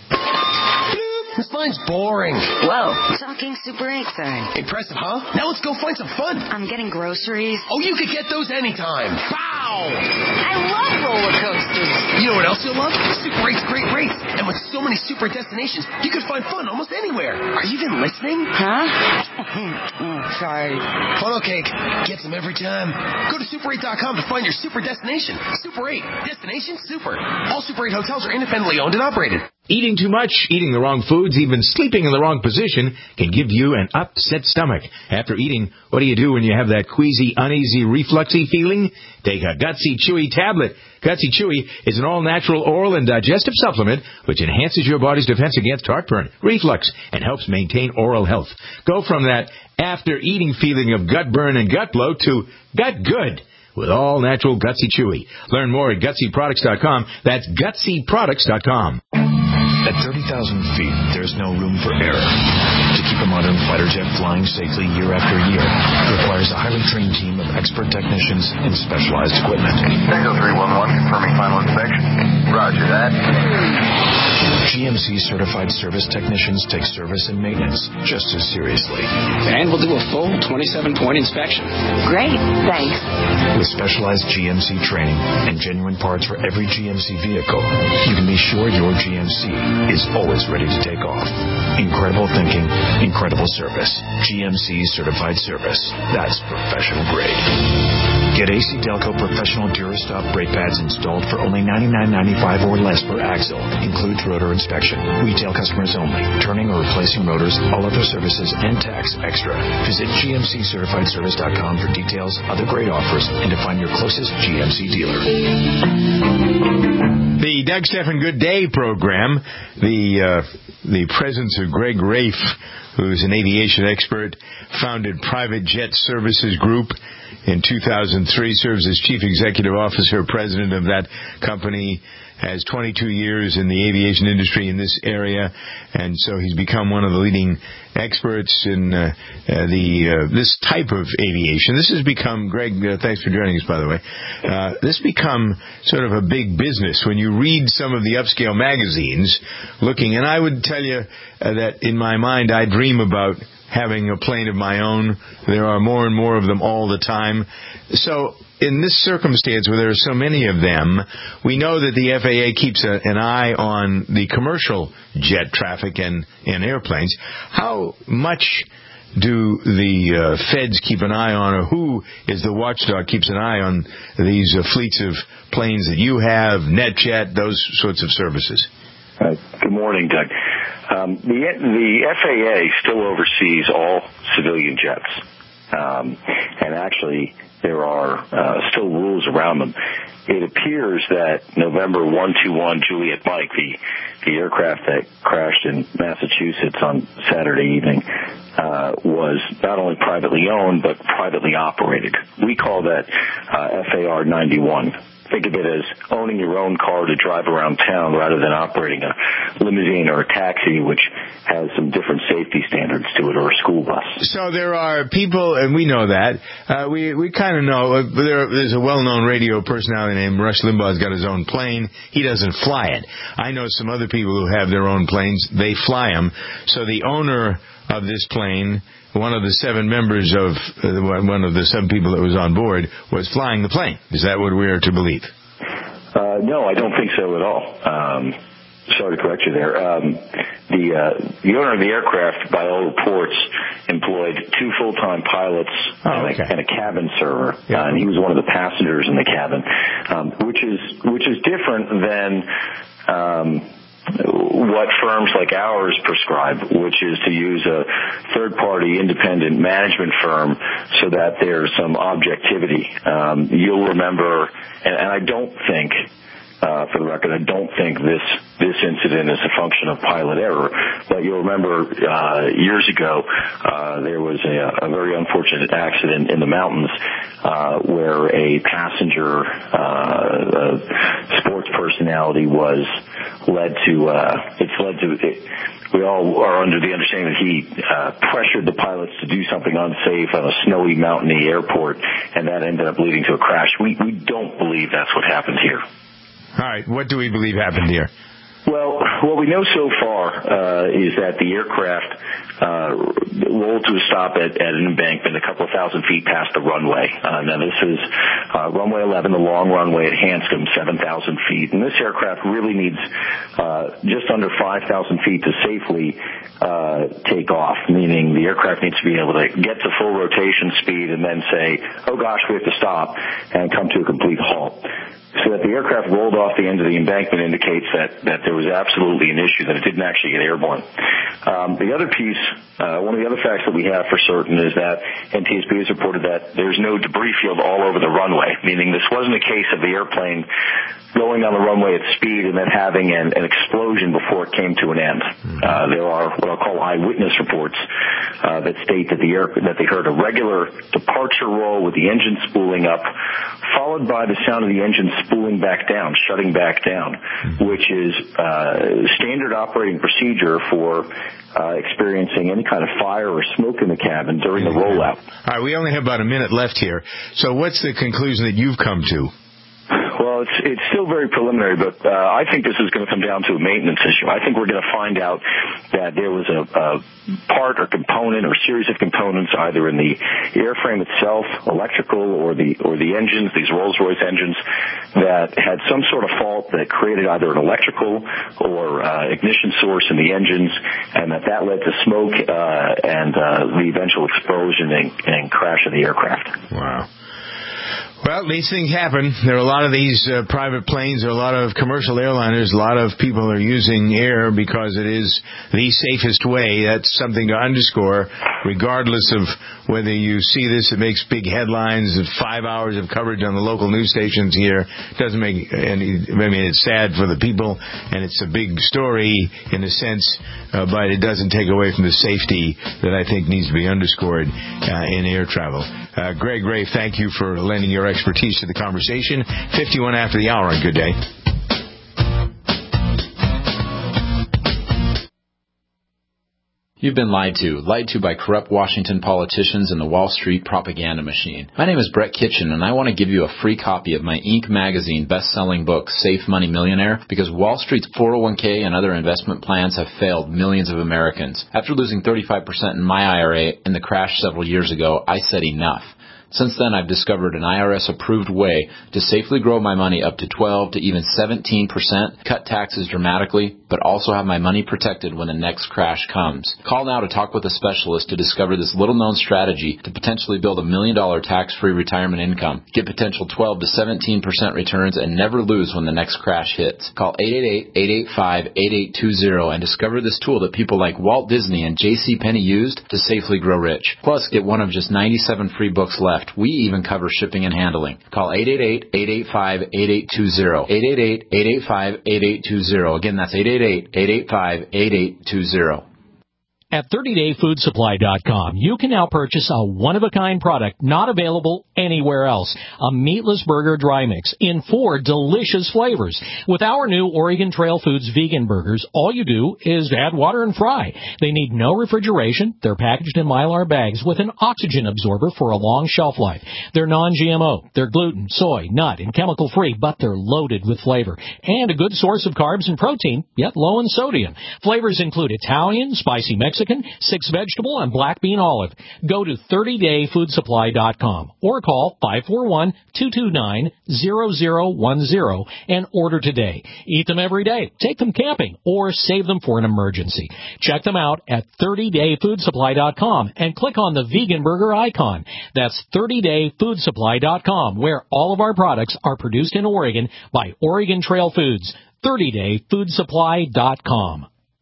This line's boring. Whoa. Talking Super eight sign. Impressive, huh? Now let's go find some fun. I'm getting groceries. Oh, you could get those anytime. Wow! I love roller coasters. You know what else you'll love? Super eight's great rates. And with so many super destinations, you can find fun almost anywhere. Are you even listening? Huh? oh, sorry. Funnel cake. Gets them every time. Go to super eight dot com to find your super destination. Super eight. Destination super. All Super eight hotels are independently owned and operated. Eating too much, eating the wrong foods, even sleeping in the wrong position can give you an upset stomach. After eating, what do you do when you have that queasy, uneasy, refluxy feeling? Take a Gutsy Chewy tablet. Gutsy Chewy is an all-natural oral and digestive supplement which enhances your body's defense against heartburn, reflux, and helps maintain oral health. Go from that after-eating feeling of gut burn and gut bloat to gut good with all-natural Gutsy Chewy. Learn more at gutsy products dot com. That's gutsy products dot com. At thirty thousand feet, there's no room for error. To keep a modern fighter jet flying safely year after year, requires a highly trained team of expert technicians and specialized equipment. Tango three one one confirming final inspection. Roger that. G M C certified service technicians take service and maintenance just as seriously. And we'll do a full twenty-seven point inspection. Great, thanks. With specialized G M C training and genuine parts for every G M C vehicle, you can be sure your G M C is always ready to take off. Incredible thinking, incredible service. G M C certified service. That's professional grade. Get A C Delco Professional Durastop brake pads installed for only ninety-nine ninety-five or less per axle. Includes rotor inspection. Retail customers only. Turning or replacing rotors, all other services, and tax extra. Visit G M C certified service dot com for details, other great offers, and to find your closest G M C dealer. The Doug Stephan Good Day program, the uh, the presence of Greg Rafe, who's an aviation expert, founded Private Jet Services Group in two thousand three, serves as Chief Executive Officer, President of that company, has twenty-two years in the aviation industry in this area, and so he's become one of the leading experts in uh, uh, the uh, this type of aviation. This has become, Greg, uh, thanks for joining us, by the way, uh, this become sort of a big business. When you read some of the upscale magazines looking, and I would tell you uh, that in my mind I dream about having a plane of my own. There are more and more of them all the time. So in this circumstance where there are so many of them, we know that the F A A keeps a, an eye on the commercial jet traffic and, and airplanes. How much do the uh, feds keep an eye on, or who is the watchdog keeps an eye on these uh, fleets of planes that you have, NetJet, those sorts of services? Uh, good morning, Doug. Um, the, the F A A still oversees all civilian jets, um, and actually there are uh, still rules around them. It appears that November one two one Juliet Mike, the, the aircraft that crashed in Massachusetts on Saturday evening, uh, was not only privately owned but privately operated. We call that uh, F A R ninety-one. Think of it as owning your own car to drive around town rather than operating a limousine or a taxi, which has some different safety standards to it, or a school bus. So there are people, and we know that. Uh, we we kind of know. Uh, there, there's a well-known radio personality named Rush Limbaugh. Has got his own plane. He doesn't fly it. I know some other people who have their own planes. They fly them. So the owner of this plane, one of the seven members of, uh, one of the seven people that was on board, was flying the plane. Is that what we are to believe? Uh, no, I don't think so at all. Um, sorry to correct you there. Um, the, uh, the owner of the aircraft, by all reports, employed two full-time pilots oh, and, okay. a, and a cabin server, yeah. uh, and he was one of the passengers in the cabin, um, which is which is different than Um, what firms like ours prescribe, which is to use a third-party independent management firm so that there's some objectivity. Um, you'll remember, and, and I don't think, uh, for the record, I don't think this this incident is a function of pilot error, but you'll remember uh, years ago uh, there was a, a very unfortunate accident in the mountains uh, where a passenger, uh, a sports personality, was led to, uh, it's led to, it, we all are under the understanding that he uh, pressured the pilots to do something unsafe on a snowy, mountainy airport, and that ended up leading to a crash. We, we don't believe that's what happened here. All right, what do we believe happened here? Well, what we know so far uh, is that the aircraft uh, rolled to a stop at, at an embankment a couple of thousand feet past the runway. Uh, now, this is uh, runway eleven, the long runway at Hanscom, seven thousand feet. And this aircraft really needs uh, just under five thousand feet to safely uh, take off, meaning the aircraft needs to be able to get to full rotation speed and then say, oh, gosh, we have to stop, and come to a complete halt. So that the aircraft rolled off the end of the embankment indicates that, that there was absolutely an issue, that it didn't actually get airborne. Um, the other piece, uh, one of the other facts that we have for certain is that N T S B has reported that there's no debris field all over the runway, meaning this wasn't a case of the airplane going down the runway at speed and then having an, an explosion before it came to an end. Uh, there are what I'll call eyewitness reports uh, that state that the air, that they heard a regular departure roll with the engine spooling up, followed by the sound of the engine spooling back down, shutting back down, which is uh, standard operating procedure for uh, experiencing any kind of fire or smoke in the cabin during the rollout. All right, we only have about a minute left here. So what's the conclusion that you've come to? Well, it's it's still very preliminary, but uh, I think this is going to come down to a maintenance issue. I think we're going to find out that there was a, a part or component or series of components either in the airframe itself, electrical, or the or the engines, these Rolls-Royce engines, that had some sort of fault that created either an electrical or uh, ignition source in the engines, and that that led to smoke uh, and uh, the eventual explosion and, and crash of the aircraft. Wow. Well, these things happen. There are a lot of these uh, private planes. There are a lot of commercial airliners. A lot of people are using air because it is the safest way. That's something to underscore, regardless of whether you see this. It makes big headlines of five hours of coverage on the local news stations here. It doesn't make any, I mean, it's sad for the people, and it's a big story in a sense, uh, but it doesn't take away from the safety that I think needs to be underscored uh, in air travel. Uh, Greg Rafe, thank you for lending your expertise to the conversation. fifty-one after the hour on Good Day. You've been lied to. Lied to by corrupt Washington politicians and the Wall Street propaganda machine. My name is Brett Kitchen, and I want to give you a free copy of my Inc magazine best-selling book, Safe Money Millionaire, because Wall Street's four oh one k and other investment plans have failed millions of Americans. After losing thirty-five percent in my I R A in the crash several years ago, I said enough. Since then, I've discovered an I R S-approved way to safely grow my money up to twelve to even seventeen percent, cut taxes dramatically, but also have my money protected when the next crash comes. Call now to talk with a specialist to discover this little-known strategy to potentially build a million-dollar tax-free retirement income. Get potential twelve to seventeen percent returns and never lose when the next crash hits. Call eight eight eight, eight eight five, eight eight two zero and discover this tool that people like Walt Disney and J C Penney used to safely grow rich. Plus, get one of just ninety-seven free books left. We even cover shipping and handling. Call eight eight eight, eight eight five, eight eight two zero. eight eight eight, eight eight five, eight eight two zero. Again, that's eight eight eight, eight eight five, eight eight two zero. At thirty day food supply dot com, you can now purchase a one-of-a-kind product not available anywhere else. A meatless burger dry mix in four delicious flavors. With our new Oregon Trail Foods vegan burgers, all you do is add water and fry. They need no refrigeration. They're packaged in Mylar bags with an oxygen absorber for a long shelf life. They're non-G M O. They're gluten, soy, nut, and chemical-free, but they're loaded with flavor. And a good source of carbs and protein, yet low in sodium. Flavors include Italian, spicy Mexican, Mexican, six vegetable, and black bean olive. Go to thirty day food supply dot com or call five four one, two two nine, zero zero one zero and order today. Eat them every day, take them camping, or save them for an emergency. Check them out at thirty day food supply dot com and click on the vegan burger icon. That's thirty day food supply dot com, where all of our products are produced in Oregon by Oregon Trail Foods. thirty day food supply dot com.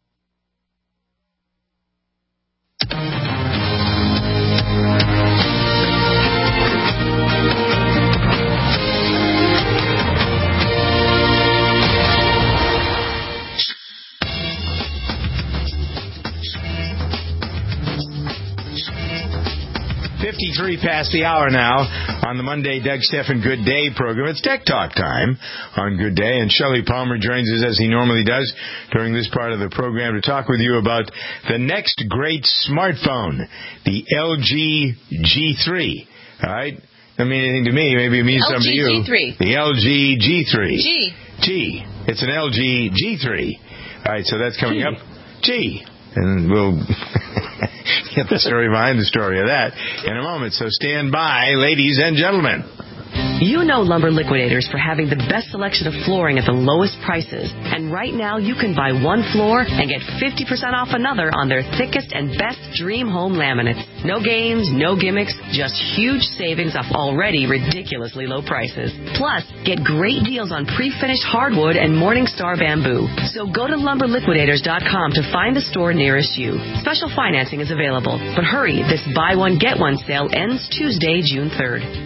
fifty-three past the hour now on the Monday Doug Stephan Good Day program. It's Tech Talk time on Good Day, and Shelley Palmer joins us as he normally does during this part of the program to talk with you about the next great smartphone, the L G G three. All right? Doesn't mean anything to me. Maybe it means something to you. L G G three. The L G G three. G. G. It's an L G G three. All right, so that's coming G. up. G. And we'll get the story behind the story of that in a moment. So stand by, ladies and gentlemen. You know Lumber Liquidators for having the best selection of flooring at the lowest prices. And right now you can buy one floor and get fifty percent off another on their thickest and best Dream Home laminates. No games, no gimmicks, just huge savings off already ridiculously low prices. Plus, get great deals on pre-finished hardwood and Morningstar bamboo. So go to lumber liquidators dot com to find the store nearest you. Special financing is available. But hurry, this buy one, get one sale ends Tuesday, June third.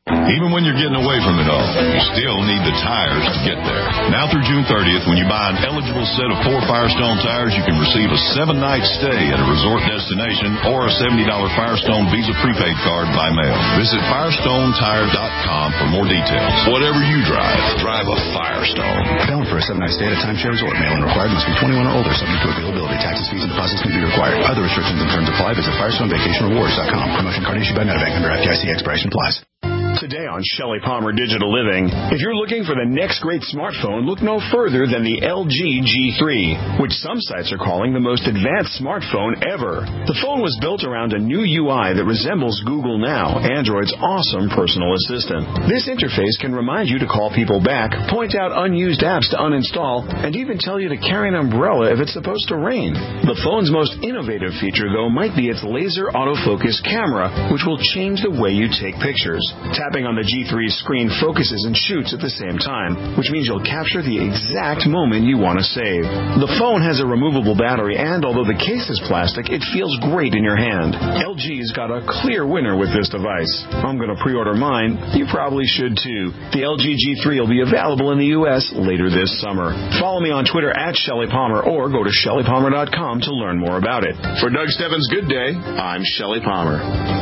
Even when you're getting away from it all, you still need the tires to get there. Now through June thirtieth, when you buy an eligible set of four Firestone tires, you can receive a seven-night stay at a resort destination or a seventy dollars Firestone Visa prepaid card by mail. Visit Firestone Tire dot com for more details. Whatever you drive, drive a Firestone. Valid for a seven-night stay at a timeshare resort. Mail-in required. Must be twenty-one or older. Subject to availability. Taxes, fees, and deposits may be required. Other restrictions and terms apply. Visit Firestone Vacation Rewards dot com. Promotion card issued by Medibank under F D I C. Expiration applies. Today on Shelley Palmer Digital Living, if you're looking for the next great smartphone, look no further than the L G G three, which some sites are calling the most advanced smartphone ever. The phone was built around a new U I that resembles Google Now, Android's awesome personal assistant. This interface can remind you to call people back, point out unused apps to uninstall, and even tell you to carry an umbrella if it's supposed to rain. The phone's most innovative feature, though, might be its laser autofocus camera, which will change the way you take pictures. Tapping on the G three's screen focuses and shoots at the same time, which means you'll capture the exact moment you want to save. The phone has a removable battery, and although the case is plastic, it feels great in your hand. L G's got a clear winner with this device. I'm going to pre-order mine. You probably should too. The L G G three will be available in the U S later this summer. Follow me on Twitter at Shelley Palmer or go to Shelley Palmer dot com to learn more about it. For Doug Stebbins' Good Day, I'm Shelley Palmer.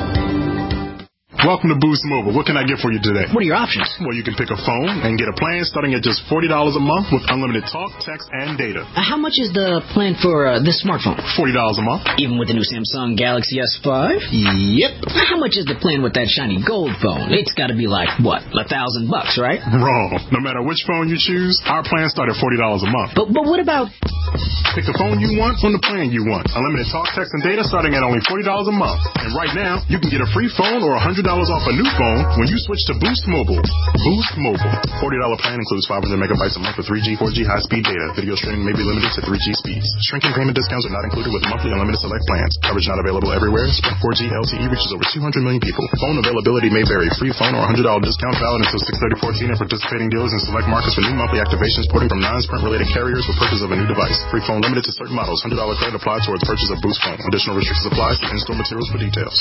Welcome to Boost Mobile. What can I get for you today? What are your options? Well, you can pick a phone and get a plan starting at just forty dollars a month with unlimited talk, text, and data. Uh, how much is the plan for uh, this smartphone? forty dollars a month. Even with the new Samsung Galaxy S five? Yep. How much is the plan with that shiny gold phone? It's got to be like, what, a thousand bucks, right? Wrong. No matter which phone you choose, our plans start at forty dollars a month. But, but what about... Pick the phone you want on the plan you want. Unlimited talk, text, and data starting at only forty dollars a month. And right now, you can get a free phone or one hundred dollars off a new phone when you switch to Boost Mobile. Boost Mobile. forty dollars plan includes five hundred megabytes a month of three G, four G high-speed data. Video streaming may be limited to three G speeds. Shrinking payment discounts are not included with monthly unlimited select plans. Coverage not available everywhere. Sprint four G L T E reaches over two hundred million people. Phone availability may vary. Free phone or one hundred dollars discount valid until six thirty fourteen and participating dealers in select markets for new monthly activations porting from non-Sprint related carriers with purchase of a new device. Free phone limited to certain models. one hundred dollars credit applied towards purchase of Boost phone. Additional restrictions apply. See in-store materials for details.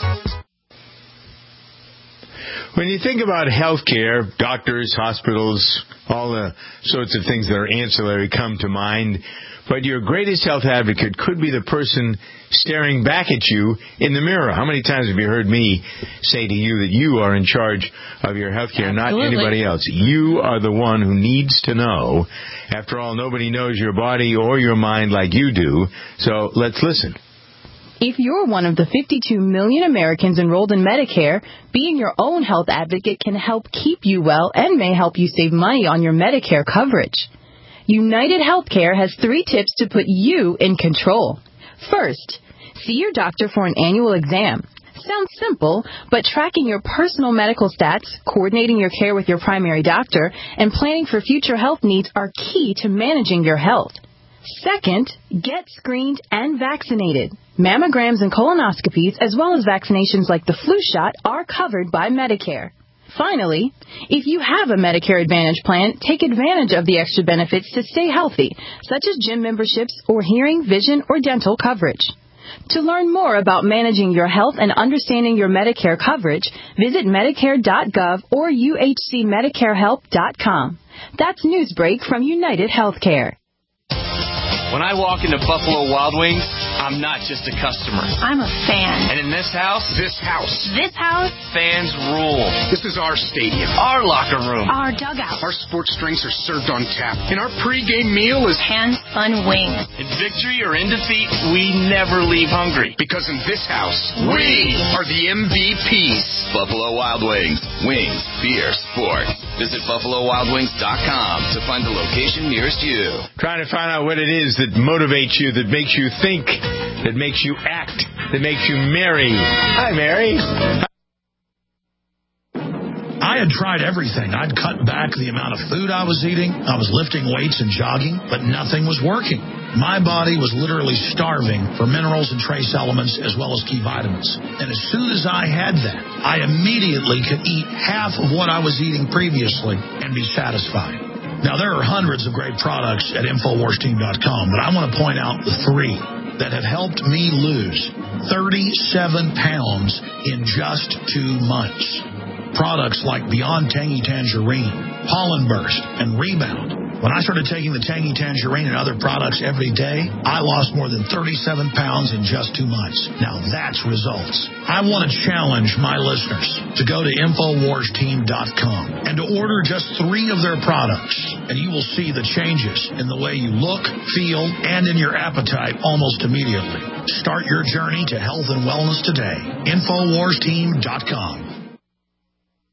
When you think about healthcare, doctors, hospitals, all the sorts of things that are ancillary come to mind. But your greatest health advocate could be the person staring back at you in the mirror. How many times have you heard me say to you that you are in charge of your healthcare, not anybody else? You are the one who needs to know. After all, nobody knows your body or your mind like you do. So let's listen. If you're one of the fifty-two million Americans enrolled in Medicare, being your own health advocate can help keep you well and may help you save money on your Medicare coverage. United Healthcare has three tips to put you in control. First, see your doctor for an annual exam. Sounds simple, but tracking your personal medical stats, coordinating your care with your primary doctor, and planning for future health needs are key to managing your health. Second, get screened and vaccinated. Mammograms and colonoscopies, as well as vaccinations like the flu shot, are covered by Medicare. Finally, if you have a Medicare Advantage plan, take advantage of the extra benefits to stay healthy, such as gym memberships or hearing, vision, or dental coverage. To learn more about managing your health and understanding your Medicare coverage, visit Medicare dot gov or U H C Medicare Help dot com. That's Newsbreak from United Healthcare. When I walk into Buffalo Wild Wings, I'm not just a customer. I'm a fan. And in this house, This house. This house. fans rule. This is our stadium. Our locker room. Our dugout. Our sports drinks are served on tap. And our pregame meal is hand-spun wings. In victory or in defeat, we never leave hungry. Because in this house, we are the M V Ps. Buffalo Wild Wings. Wings, beer, sports. Visit Buffalo Wild Wings dot com to find the location nearest you. Trying to find out what it is that motivates you, that makes you think, that makes you act, that makes you merry. Hi, Mary. I had tried everything. I'd cut back the amount of food I was eating. I was lifting weights and jogging, but nothing was working. My body was literally starving for minerals and trace elements as well as key vitamins. And as soon as I had that, I immediately could eat half of what I was eating previously and be satisfied. Now, there are hundreds of great products at Infowars Team dot com, but I want to point out the three that have helped me lose thirty-seven pounds in just two months. products like Beyond Tangy Tangerine, Pollen Burst, and Rebound. When I started taking the Tangy Tangerine and other products every day, I lost more than thirty-seven pounds in just two months. Now that's results. I want to challenge my listeners to go to Infowars Team dot com and to order just three of their products, and you will see the changes in the way you look, feel, and in your appetite almost immediately. Start your journey to health and wellness today. Infowars Team dot com.